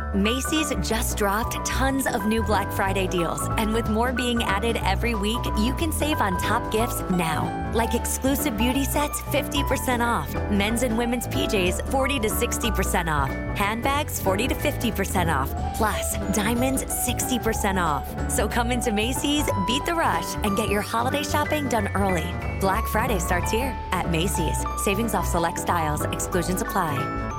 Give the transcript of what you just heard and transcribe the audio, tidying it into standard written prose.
Macy's just dropped tons of new Black Friday deals, and with more being added every week, you can save on top gifts now, like exclusive beauty sets 50% off, men's and women's PJs 40 to 60% off, handbags 40 to 50% off, plus diamonds 60% off. So come into Macy's, beat the rush, and get your holiday shopping done early. Black Friday starts here at Macy's. Savings off select styles. Exclusions apply.